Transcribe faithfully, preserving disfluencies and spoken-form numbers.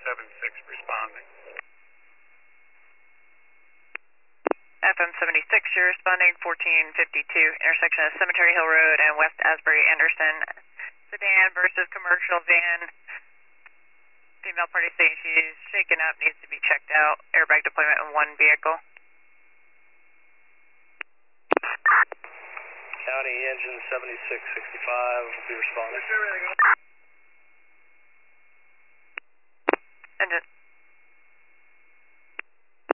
seven six responding. F M seventy-six, you're responding fourteen fifty-two, intersection of Cemetery Hill Road and West Asbury Anderson. Sedan versus commercial van. Female party saying she's shaken up, needs to be checked out. Airbag deployment in one vehicle. County engine seventy-six sixty-five will be responding. Engine